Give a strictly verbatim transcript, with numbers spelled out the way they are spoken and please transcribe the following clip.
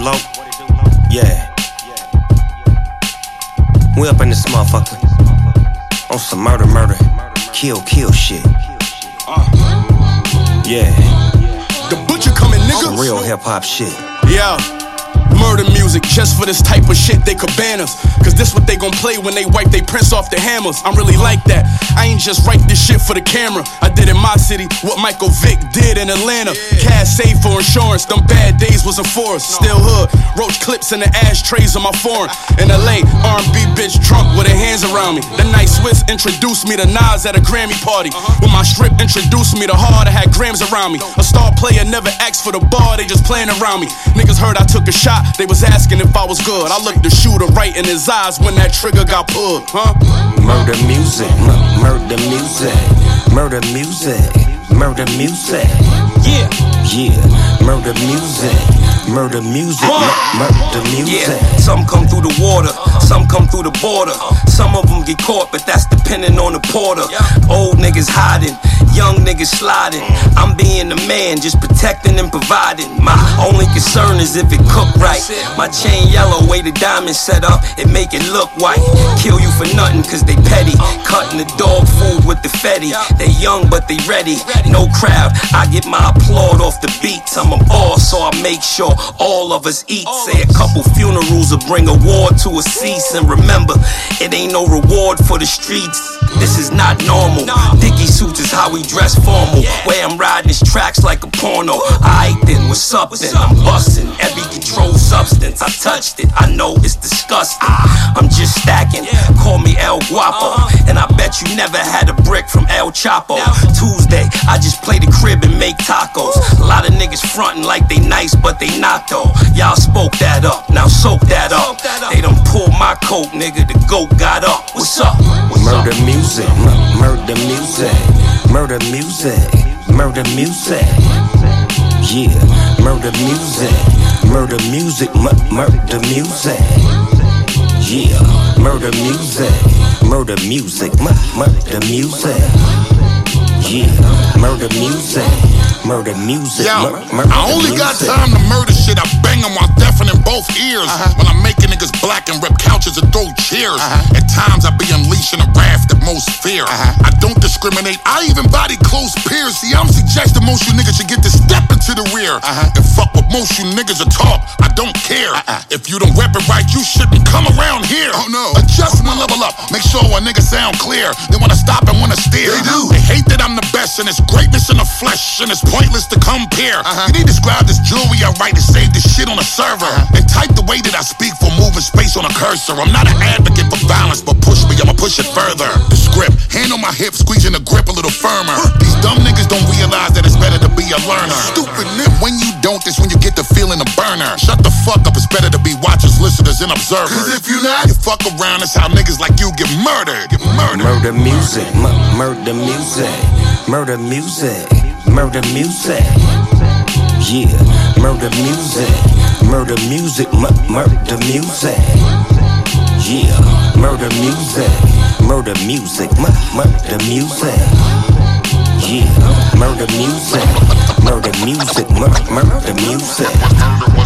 low? Yeah. We up in this motherfucker. On some murder, murder. Kill, kill shit. Uh. Yeah. The butcher coming, nigga. Some real hip hop shit. Yeah. Murder music, just for this type of shit they could ban us. Cause this what they gon' play when they wipe they prints off their hammers. I'm really like that, I ain't just write this shit for the camera. I did in my city what Michael Vick did in Atlanta. Cash saved for insurance, them bad days wasn't for us. Still hood, roach clips in the ashtrays of my foreign. In L A, R and B bitch drunk with her hands around me. The night Swiss introduced me to Nas at a Grammy party. When my strip introduced me to Hard, I had grams around me. A star player never asked for the bar, they just playing around me. Niggas heard I took a shot, they was asking if I was good. I looked the shooter right in his eyes when that trigger got pulled, huh? Murder music, m- murder music, murder music, murder music. Yeah. Yeah, murder music, murder music, m- murder music. Yeah, some come through the water, some come through the border. Some of them get caught, but that's depending on the porter. Old niggas hiding, young niggas sliding. I'm being the man, just protecting and providing. My only concern is if it cooked right. My chain yellow, way the diamond set up, it make it look white. Kill you for nothing, cause they petty. Cutting the dog food with the fetty. They young, but they ready. No crowd, I get my applaud off the beats. I'm a boss, so I make sure all of us eat. Say a couple funerals will bring a war to a cease. And remember, it ain't no reward for the streets. This is not normal. Dickie suits is how we dress formal. Way I'm riding these tracks like a porno. Aight then, what's up then? I'm busting every controlled substance. I touched it, I know it's disgusting. I'm just stacking, call me El Guapo. And I bet you never had a brick from El Chapo. Tuesday, I just play the crib and make tacos. A lot of niggas frontin' like they nice, but they not though. Y'all spoke that up, now soak that up. They done pulled my coat, nigga, the goat got up. What's up? What's murder up? music, m- murder music, murder music, murder music. Yeah, murder music, murder music, m- murder music. Yeah, murder music, murder music, m- murder music. Yeah, murder music, murder music. Yo, mur- murder I only music. got time to murder shit. I bang them while deafening both ears. Uh-huh. When I'm making niggas black and rip couches and throw chairs. Uh-huh. At times I be unleashing a wrath that most fear. Uh-huh. I don't discriminate. I even body close peers. See, I'm suggesting most you niggas should get to step into the rear. Uh-huh. And fuck what most you niggas are talk. I don't care. Uh-uh. If you don't rep it right, you shouldn't come around here. Oh no. Adjustment level up. Make sure a nigga sound clear. They wanna stop and wanna steer. They do. They hate that I'm the best, and it's greatness in the flesh, and it's pointless to compare. Uh-huh. You need to describe this jewelry I write to save this shit on a server. Uh-huh. And type the way that I speak for moving space on a cursor. I'm not an advocate for violence, but push me, I'ma push it further. The script, hand on my hip, squeezing the grip a little firmer. These dumb niggas don't realize that it's better to be a learner. Stupid nip, when you don't, that's when you get the feeling of burner. Shut the fuck up, it's better to be watchers, listeners, and observers. Cause if you not, you fuck around, that's how niggas like you get murdered. Get murdered. Murder music, m- murder music, murder music, murder music. Yeah, murder music, murder music, m- murder music. Yeah, murder music, murder music, m- murder music. Yeah, murder music, murder music, m- murder music.